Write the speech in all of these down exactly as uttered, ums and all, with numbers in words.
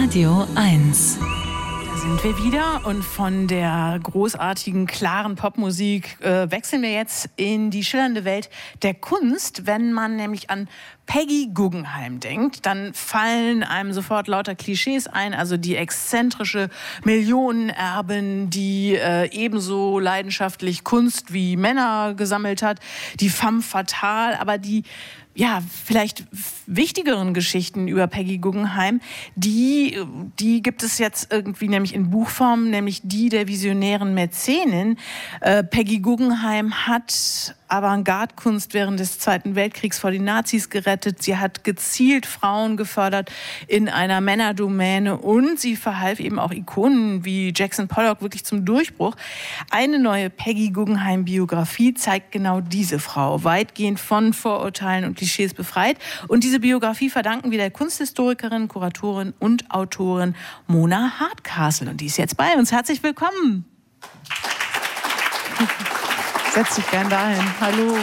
Radio eins. Da sind wir wieder und von der großartigen, klaren Popmusik äh, wechseln wir jetzt in die schillernde Welt der Kunst. Wenn man nämlich an Peggy Guggenheim denkt, dann fallen einem sofort lauter Klischees ein, also die exzentrische Millionenerbin, die äh, ebenso leidenschaftlich Kunst wie Männer gesammelt hat, die femme fatale, aber die ja, vielleicht wichtigeren Geschichten über Peggy Guggenheim, die, die gibt es jetzt irgendwie nämlich in Buchform, nämlich die der visionären Mäzenin. Äh, Peggy Guggenheim hat Avantgarde-Kunst während des Zweiten Weltkriegs vor den Nazis gerettet. Sie hat gezielt Frauen gefördert in einer Männerdomäne und sie verhalf eben auch Ikonen wie Jackson Pollock wirklich zum Durchbruch. Eine neue Peggy Guggenheim-Biografie zeigt genau diese Frau, weitgehend von Vorurteilen und Klischees befreit. Und diese Biografie verdanken wir der Kunsthistorikerin, Kuratorin und Autorin Mona Hardcastle. Und die ist jetzt bei uns. Herzlich willkommen. Setz dich gern dahin. Hallo.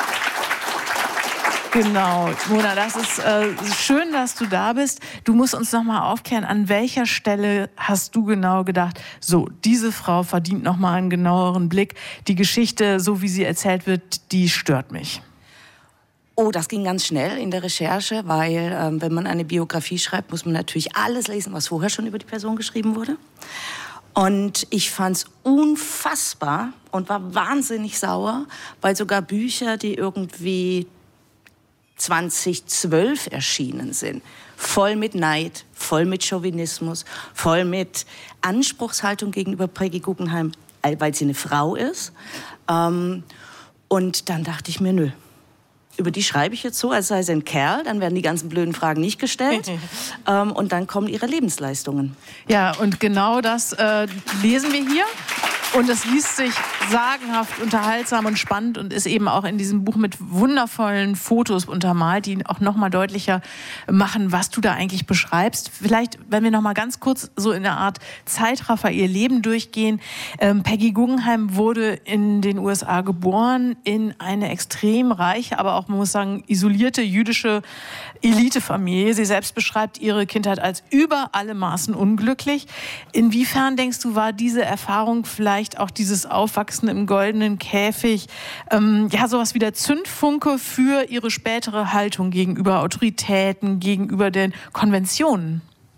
Genau, Mona, das ist äh, schön, dass du da bist. Du musst uns noch mal aufklären, an welcher Stelle hast du genau gedacht, so, diese Frau verdient noch mal einen genaueren Blick. Die Geschichte, so wie sie erzählt wird, die stört mich. Oh, das ging ganz schnell in der Recherche, weil ähm, wenn man eine Biografie schreibt, muss man natürlich alles lesen, was vorher schon über die Person geschrieben wurde. Und ich fand's unfassbar und war wahnsinnig sauer, weil sogar Bücher, die irgendwie zweitausendzwölf erschienen sind, voll mit Neid, voll mit Chauvinismus, voll mit Anspruchshaltung gegenüber Peggy Guggenheim, weil sie eine Frau ist. Ähm, und dann dachte ich mir, nö. Über die schreibe ich jetzt so, als sei sie ein Kerl. Dann werden die ganzen blöden Fragen nicht gestellt. ähm, und dann kommen ihre Lebensleistungen. Ja, und genau das äh, lesen wir hier. Und es liest sich sagenhaft unterhaltsam und spannend und ist eben auch in diesem Buch mit wundervollen Fotos untermalt, die auch noch mal deutlicher machen, was du da eigentlich beschreibst. Vielleicht, wenn wir noch mal ganz kurz so in der Art Zeitraffer ihr Leben durchgehen. Ähm, Peggy Guggenheim wurde in den U S A geboren, in eine extrem reiche, aber auch, man muss sagen, isolierte jüdische Elitefamilie. Sie selbst beschreibt ihre Kindheit als über alle Maßen unglücklich. Inwiefern, denkst du, war diese Erfahrung vielleicht auch dieses Aufwachsen im goldenen Käfig, ähm, ja, sowas wie der Zündfunke für ihre spätere Haltung gegenüber Autoritäten, gegenüber den Konventionen?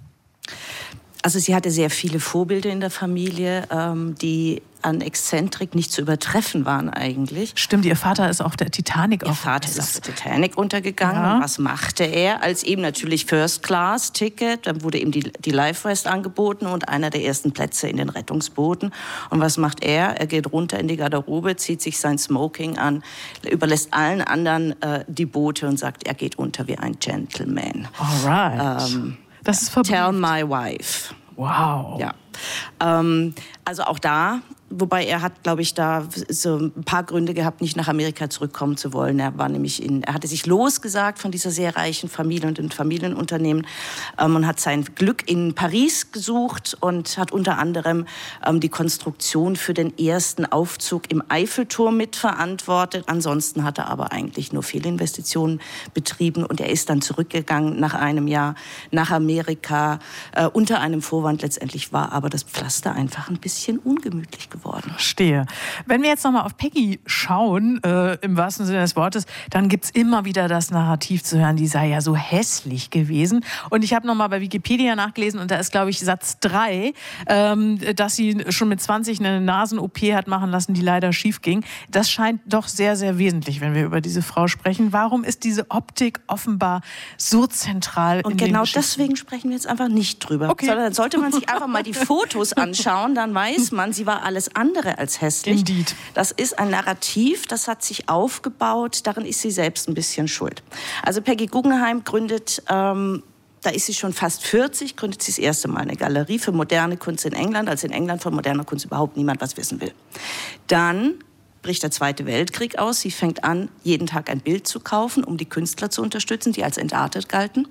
Also sie hatte sehr viele Vorbilder in der Familie, ähm, die an Exzentrik nicht zu übertreffen waren eigentlich. Stimmt, ihr Vater ist auf der Titanic Ihr Vater ist auf der Titanic untergegangen. Ja. Was machte er? Als eben natürlich First-Class-Ticket, dann wurde ihm die, die Life-Vest angeboten und einer der ersten Plätze in den Rettungsbooten. Und was macht er? Er geht runter in die Garderobe, zieht sich sein Smoking an, überlässt allen anderen äh, die Boote und sagt, er geht unter wie ein Gentleman. Alright. Ähm, das ist verblüffend. Tell my wife. Wow. Ja. Ähm, also auch da, wobei er hat, glaube ich, da so ein paar Gründe gehabt, nicht nach Amerika zurückkommen zu wollen. Er war nämlich in, er hatte sich losgesagt von dieser sehr reichen Familie und dem Familienunternehmen ähm, und hat sein Glück in Paris gesucht und hat unter anderem ähm, die Konstruktion für den ersten Aufzug im Eiffelturm mitverantwortet. Ansonsten hat er aber eigentlich nur Fehlinvestitionen betrieben und er ist dann zurückgegangen nach einem Jahr nach Amerika äh, unter einem Vorwand. Letztendlich war aber das Pflaster einfach ein bisschen ungemütlich geworden. Verstehe. Wenn wir jetzt nochmal auf Peggy schauen, äh, im wahrsten Sinne des Wortes, dann gibt's immer wieder das Narrativ zu hören, die sei ja so hässlich gewesen. Und ich habe nochmal bei Wikipedia nachgelesen und da ist, glaube ich, Satz drei, ähm, dass sie schon mit zwanzig eine Nasen-O P hat machen lassen, die leider schief ging. Das scheint doch sehr, sehr wesentlich, wenn wir über diese Frau sprechen. Warum ist diese Optik offenbar so zentral? Und genau deswegen sprechen wir jetzt einfach nicht drüber. Okay. Sondern dann sollte man sich einfach mal die Fotos anschauen, dann weiß man, sie war alles andere als hässlich. Indeed. Das ist ein Narrativ, das hat sich aufgebaut, darin ist sie selbst ein bisschen schuld. Also Peggy Guggenheim gründet, ähm, da ist sie schon fast vierzig, gründet sie das erste Mal eine Galerie für moderne Kunst in England, als in England von moderner Kunst überhaupt niemand was wissen will. Dann bricht der Zweite Weltkrieg aus, sie fängt an, jeden Tag ein Bild zu kaufen, um die Künstler zu unterstützen, die als entartet galten.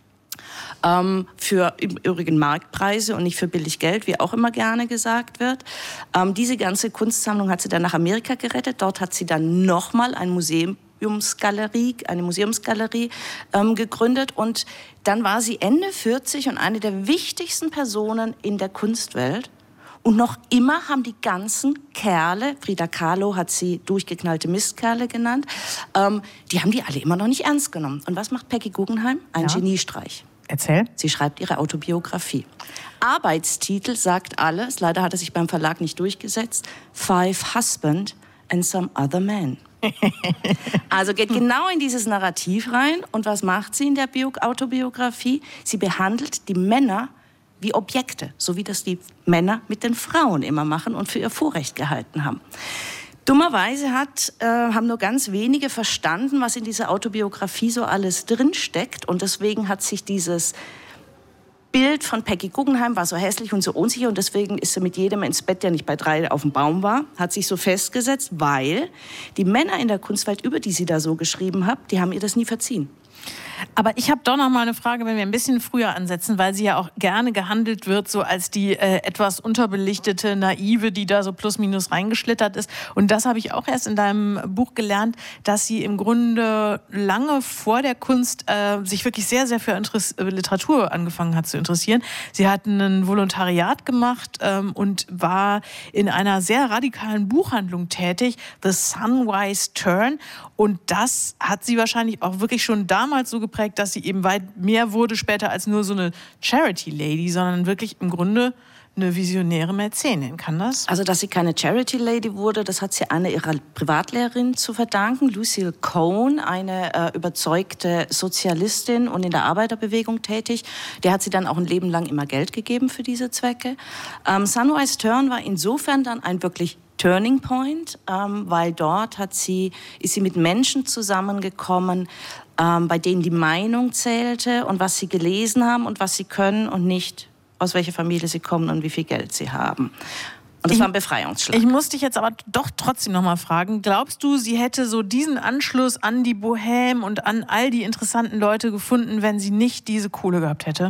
Ähm, für im Übrigen Marktpreise und nicht für billig Geld, wie auch immer gerne gesagt wird. Ähm, diese ganze Kunstsammlung hat sie dann nach Amerika gerettet. Dort hat sie dann nochmal ein Museum Opiumsgalerie, eine Museumsgalerie ähm, gegründet. Und dann war sie Ende vierzig und eine der wichtigsten Personen in der Kunstwelt. Und noch immer haben die ganzen Kerle, Frida Kahlo hat sie durchgeknallte Mistkerle genannt, ähm, die haben die alle immer noch nicht ernst genommen. Und was macht Peggy Guggenheim? Ein ja. Geniestreich. Erzähl. Sie schreibt ihre Autobiografie. Arbeitstitel sagt alles, leider hat er sich beim Verlag nicht durchgesetzt, Five Husband and Some Other Man. Also geht genau in dieses Narrativ rein. Und was macht sie in der Bio- Autobiografie? Sie behandelt die Männer wie Objekte, so wie das die Männer mit den Frauen immer machen und für ihr Vorrecht gehalten haben. Dummerweise hat, äh, haben nur ganz wenige verstanden, was in dieser Autobiografie so alles drinsteckt. Und deswegen hat sich dieses Bild von Peggy Guggenheim war so hässlich und so unsicher. Und deswegen ist sie mit jedem ins Bett, der nicht bei drei auf dem Baum war, hat sich so festgesetzt, weil die Männer in der Kunstwelt, über die sie da so geschrieben hat, die haben ihr das nie verziehen. Aber ich habe doch noch mal eine Frage, wenn wir ein bisschen früher ansetzen, weil sie ja auch gerne gehandelt wird, so als die äh, etwas unterbelichtete Naive, die da so plus minus reingeschlittert ist. Und das habe ich auch erst in deinem Buch gelernt, dass sie im Grunde lange vor der Kunst äh, sich wirklich sehr, sehr für Interess- Literatur angefangen hat zu interessieren. Sie hat ein Volontariat gemacht ähm, und war in einer sehr radikalen Buchhandlung tätig, The Sunwise Turn. Und das hat sie wahrscheinlich auch wirklich schon damals so geprägt, dass sie eben weit mehr wurde später als nur so eine Charity-Lady, sondern wirklich im Grunde eine visionäre Mäzenin. Kann das? Also, dass sie keine Charity-Lady wurde, das hat sie einer ihrer Privatlehrerin zu verdanken, Lucille Cohn, eine äh, überzeugte Sozialistin und in der Arbeiterbewegung tätig. Der hat sie dann auch ein Leben lang immer Geld gegeben für diese Zwecke. Ähm, Sunwise Turn war insofern dann ein wirklich Turning Point, ähm, weil dort hat sie, ist sie mit Menschen zusammengekommen, ähm, bei denen die Meinung zählte und was sie gelesen haben und was sie können und nicht aus welcher Familie sie kommen und wie viel Geld sie haben. Und das ich, war ein Befreiungsschlag. Ich muss dich jetzt aber doch trotzdem noch mal fragen, glaubst du, sie hätte so diesen Anschluss an die Bohème und an all die interessanten Leute gefunden, wenn sie nicht diese Kohle gehabt hätte?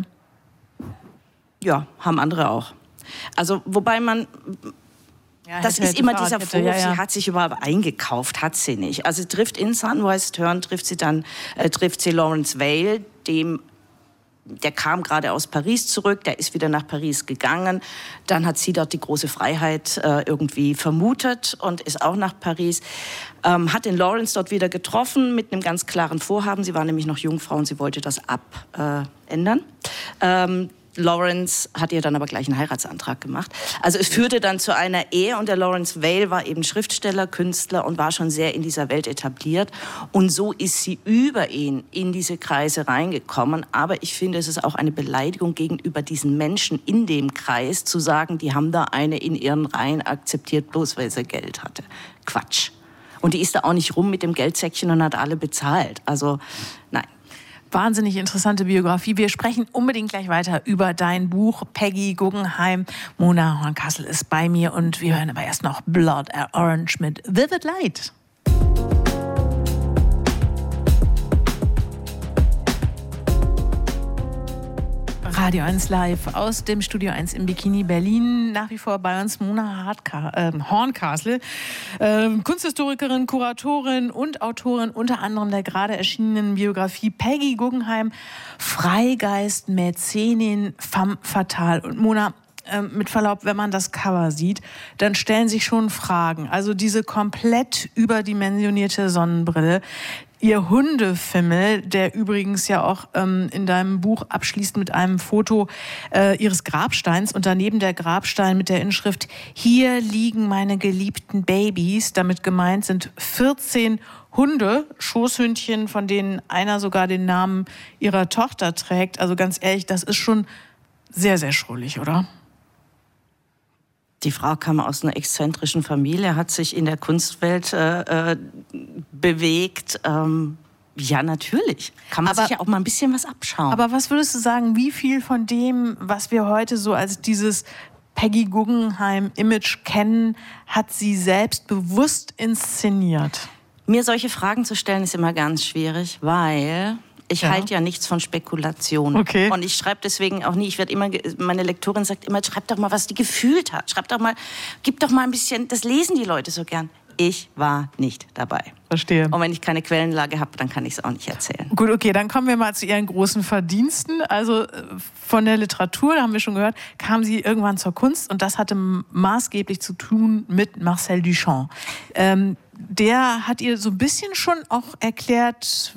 Ja, haben andere auch. Also, wobei man... Ja, das ist immer dieser Vorwurf, ja, ja. sie hat sich überhaupt eingekauft, hat sie nicht. Also trifft in Sunwise Turn, trifft sie dann, äh, trifft sie Lawrence Vail, dem, der kam gerade aus Paris zurück, der ist wieder nach Paris gegangen. Dann hat sie dort die große Freiheit äh, irgendwie vermutet und ist auch nach Paris. Ähm, hat den Lawrence dort wieder getroffen mit einem ganz klaren Vorhaben. Sie war nämlich noch Jungfrau und sie wollte das abändern. Äh, ähm, Lawrence hat ihr dann aber gleich einen Heiratsantrag gemacht. Also es führte dann zu einer Ehe und der Lawrence Vail war eben Schriftsteller, Künstler und war schon sehr in dieser Welt etabliert. Und so ist sie über ihn in diese Kreise reingekommen. Aber ich finde, es ist auch eine Beleidigung gegenüber diesen Menschen in dem Kreis, zu sagen, die haben da eine in ihren Reihen akzeptiert, bloß weil sie Geld hatte. Quatsch. Und die ist da auch nicht rum mit dem Geldsäckchen und hat alle bezahlt. Also nein. Wahnsinnig interessante Biografie. Wir sprechen unbedingt gleich weiter über dein Buch Peggy Guggenheim. Mona Hornkassel ist bei mir und wir hören aber erst noch Blood Orange mit Vivid Light. Radio eins live aus dem Studio eins im Bikini Berlin. Nach wie vor bei uns Mona Hardka- äh, Hornkassel, äh, Kunsthistorikerin, Kuratorin und Autorin unter anderem der gerade erschienenen Biografie Peggy Guggenheim, Freigeist, Mäzenin, femme fatale. Und Mona, äh, mit Verlaub, wenn man das Cover sieht, dann stellen sich schon Fragen. Also diese komplett überdimensionierte Sonnenbrille, ihr Hundefimmel, der übrigens ja auch ähm, in deinem Buch abschließt mit einem Foto äh, ihres Grabsteins und daneben der Grabstein mit der Inschrift „Hier liegen meine geliebten Babys". Damit gemeint sind vierzehn Hunde, Schoßhündchen, von denen einer sogar den Namen ihrer Tochter trägt. Also ganz ehrlich, das ist schon sehr, sehr schrullig, oder? Die Frau kam aus einer exzentrischen Familie, hat sich in der Kunstwelt äh, äh, bewegt. Ähm, ja, natürlich. Kann man aber, sich ja auch mal ein bisschen was abschauen. Aber was würdest du sagen, wie viel von dem, was wir heute so als dieses Peggy Guggenheim-Image kennen, hat sie selbst bewusst inszeniert? Mir solche Fragen zu stellen, ist immer ganz schwierig, weil... Ich ja. halte ja nichts von Spekulation. Okay. Und ich schreibe deswegen auch nie, ich werde immer, meine Lektorin sagt immer, schreib doch mal, was die gefühlt hat. Schreib doch mal, gib doch mal ein bisschen, das lesen die Leute so gern. Ich war nicht dabei. Verstehe. Und wenn ich keine Quellenlage habe, dann kann ich es auch nicht erzählen. Gut, okay, dann kommen wir mal zu Ihren großen Verdiensten. Also von der Literatur, da haben wir schon gehört, kam Sie irgendwann zur Kunst und das hatte maßgeblich zu tun mit Marcel Duchamp. Ähm, der hat ihr so ein bisschen schon auch erklärt,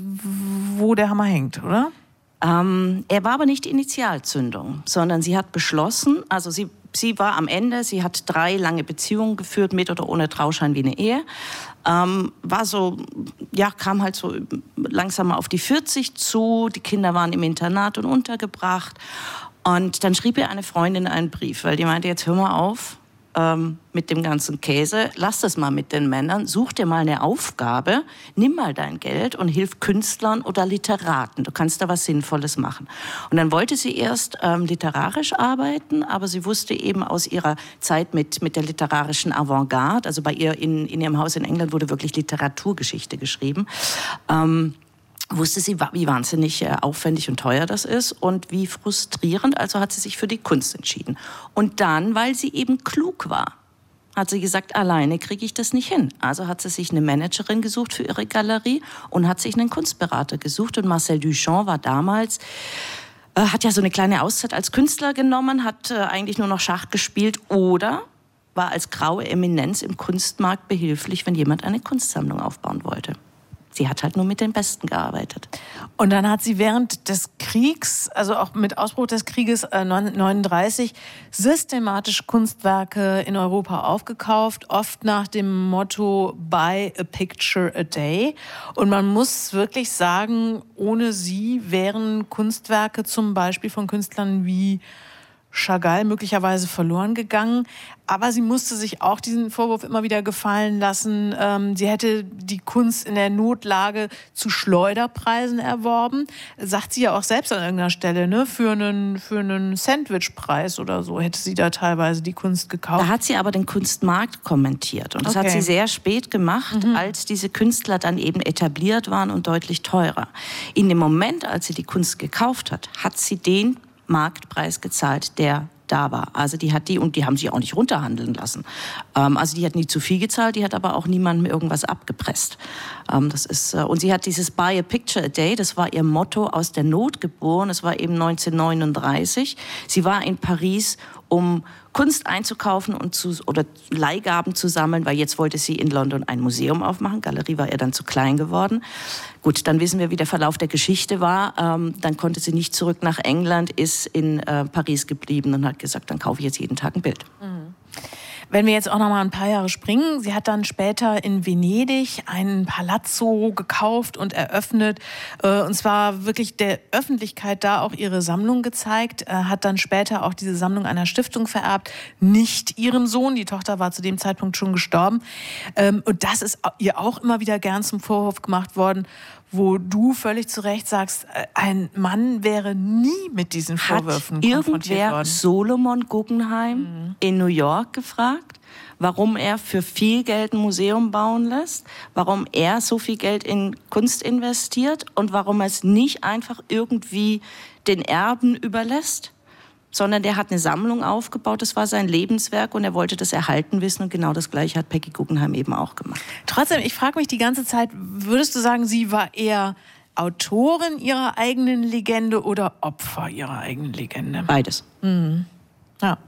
wo der Hammer hängt, oder? Ähm, er war aber nicht die Initialzündung, sondern sie hat beschlossen, also sie Sie war am Ende, sie hat drei lange Beziehungen geführt, mit oder ohne Trauschein wie eine Ehe. Ähm, war so, ja, kam halt so langsam auf die vierzig zu, die Kinder waren im Internat und untergebracht. Und dann schrieb ihr eine Freundin einen Brief, weil die meinte, jetzt hör mal auf ähm, mit dem ganzen Käse, lass das mal mit den Männern, such dir mal eine Aufgabe, nimm mal dein Geld und hilf Künstlern oder Literaten, du kannst da was Sinnvolles machen. Und dann wollte sie erst ähm, literarisch arbeiten, aber sie wusste eben aus ihrer Zeit mit, mit der literarischen Avantgarde, also bei ihr in, in ihrem Haus in England wurde wirklich Literaturgeschichte geschrieben, ähm, wusste sie, wie wahnsinnig aufwendig und teuer das ist und wie frustrierend, also hat sie sich für die Kunst entschieden. Und dann, weil sie eben klug war, hat sie gesagt, alleine kriege ich das nicht hin. Also hat sie sich eine Managerin gesucht für ihre Galerie und hat sich einen Kunstberater gesucht. Und Marcel Duchamp war damals, äh, hat ja so eine kleine Auszeit als Künstler genommen, hat äh, eigentlich nur noch Schach gespielt oder war als graue Eminenz im Kunstmarkt behilflich, wenn jemand eine Kunstsammlung aufbauen wollte. Sie hat halt nur mit den Besten gearbeitet. Und dann hat sie während des Kriegs, also auch mit Ausbruch des Krieges äh, neununddreißig, systematisch Kunstwerke in Europa aufgekauft, oft nach dem Motto Buy a Picture a Day. Und man muss wirklich sagen, ohne sie wären Kunstwerke zum Beispiel von Künstlern wie Chagall möglicherweise verloren gegangen. Aber sie musste sich auch diesen Vorwurf immer wieder gefallen lassen. Ähm, sie hätte die Kunst in der Notlage zu Schleuderpreisen erworben. Sagt sie ja auch selbst an irgendeiner Stelle, ne? Für einen, für einen Sandwichpreis oder so hätte sie da teilweise die Kunst gekauft. Da hat sie aber den Kunstmarkt kommentiert. Und das okay. hat sie sehr spät gemacht, mhm. als diese Künstler dann eben etabliert waren und deutlich teurer. In dem Moment, als sie die Kunst gekauft hat, hat sie den Marktpreis gezahlt, der da war. Also die hat die, und die haben sie auch nicht runterhandeln lassen. Ähm, also die hat nie zu viel gezahlt, die hat aber auch niemandem irgendwas abgepresst. Ähm, das ist, äh, und sie hat dieses Buy a Picture a Day, das war ihr Motto, aus der Not geboren, das war eben neunzehnhundertneununddreißig. Sie war in Paris, um Kunst einzukaufen und zu, oder Leihgaben zu sammeln, weil jetzt wollte sie in London ein Museum aufmachen. Galerie war ihr dann zu klein geworden. Gut, dann wissen wir, wie der Verlauf der Geschichte war. Ähm, dann konnte sie nicht zurück nach England, ist in äh, Paris geblieben und hat gesagt, dann kaufe ich jetzt jeden Tag ein Bild. Mhm. Wenn wir jetzt auch noch mal ein paar Jahre springen, sie hat dann später in Venedig einen Palazzo gekauft und eröffnet, äh, und zwar wirklich der Öffentlichkeit da auch ihre Sammlung gezeigt, äh, hat dann später auch diese Sammlung einer Stiftung vererbt, nicht ihrem Sohn, die Tochter war zu dem Zeitpunkt schon gestorben, ähm, und das ist ihr auch immer wieder gern zum Vorwurf gemacht worden, wo du völlig zu Recht sagst, ein Mann wäre nie mit diesen Vorwürfen Hat konfrontiert worden. Irgendwer Solomon Guggenheim mhm. in New York gefragt, warum er für viel Geld ein Museum bauen lässt, warum er so viel Geld in Kunst investiert und warum er es nicht einfach irgendwie den Erben überlässt? Sondern der hat eine Sammlung aufgebaut, das war sein Lebenswerk und er wollte das erhalten wissen und genau das Gleiche hat Peggy Guggenheim eben auch gemacht. Trotzdem, ich frage mich die ganze Zeit, würdest du sagen, sie war eher Autorin ihrer eigenen Legende oder Opfer ihrer eigenen Legende? Beides. Mhm. Ja.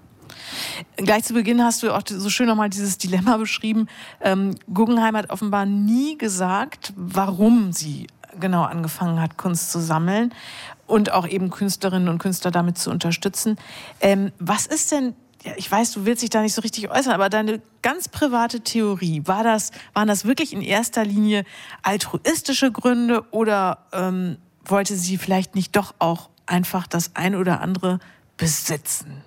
Gleich zu Beginn hast du auch so schön nochmal dieses Dilemma beschrieben. Ähm, Guggenheim hat offenbar nie gesagt, warum sie genau angefangen hat, Kunst zu sammeln und auch eben Künstlerinnen und Künstler damit zu unterstützen. Ähm, was ist denn, ja, ich weiß, du willst dich da nicht so richtig äußern, aber deine ganz private Theorie, war das, waren das wirklich in erster Linie altruistische Gründe oder ähm, wollte sie vielleicht nicht doch auch einfach das ein oder andere besitzen?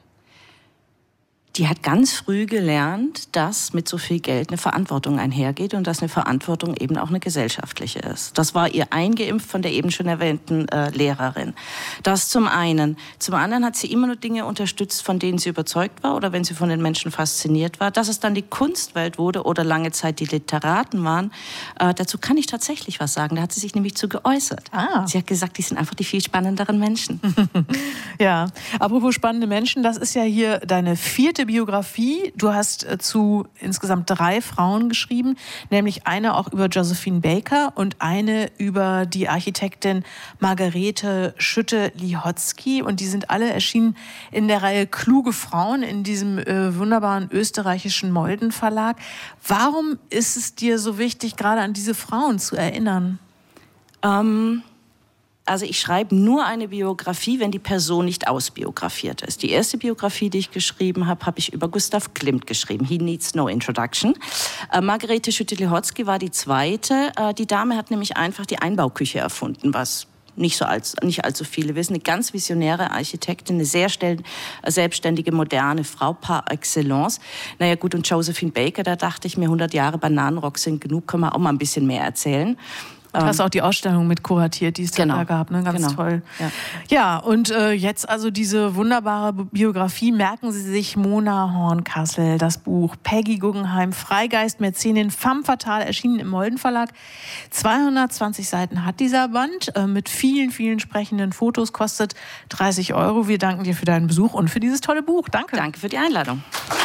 Die hat ganz früh gelernt, dass mit so viel Geld eine Verantwortung einhergeht und dass eine Verantwortung eben auch eine gesellschaftliche ist. Das war ihr eingeimpft von der eben schon erwähnten äh, Lehrerin. Das zum einen. Zum anderen hat sie immer nur Dinge unterstützt, von denen sie überzeugt war oder wenn sie von den Menschen fasziniert war. Dass es dann die Kunstwelt wurde oder lange Zeit die Literaten waren, äh, dazu kann ich tatsächlich was sagen. Da hat sie sich nämlich zu geäußert. Ah. Sie hat gesagt, die sind einfach die viel spannenderen Menschen. Ja, apropos spannende Menschen, das ist ja hier deine vierte bunte Biografie. Du hast äh, zu insgesamt drei Frauen geschrieben, nämlich eine auch über Josephine Baker und eine über die Architektin Margarete Schütte-Lihotzky. Und die sind alle erschienen in der Reihe Kluge Frauen in diesem äh, wunderbaren österreichischen Molden Verlag. Warum ist es dir so wichtig, gerade an diese Frauen zu erinnern? Ähm... Also ich schreibe nur eine Biografie, wenn die Person nicht ausbiografiert ist. Die erste Biografie, die ich geschrieben habe, habe ich über Gustav Klimt geschrieben. He needs no introduction. Äh, Margarete Schütte-Lihotzky war die zweite. Äh, die Dame hat nämlich einfach die Einbauküche erfunden, was nicht so als, nicht allzu viele wissen. Eine ganz visionäre Architektin, eine sehr stell, selbstständige, moderne Frau par excellence. Naja gut, und Josephine Baker, da dachte ich mir, hundert Jahre Bananenrock sind genug, können wir auch mal ein bisschen mehr erzählen. Du hast auch die Ausstellung mit kuratiert, die es genau. da gab, ne? Ganz genau. toll. Ja, ja und äh, jetzt also diese wunderbare Biografie, merken Sie sich Mona Hornkassel, das Buch Peggy Guggenheim, Freigeist, Mäzenin, femme fatale, erschienen im Molden Verlag. zweihundertzwanzig Seiten hat dieser Band, äh, mit vielen, vielen sprechenden Fotos, kostet dreißig Euro. Wir danken dir für deinen Besuch und für dieses tolle Buch. Danke. Danke für die Einladung.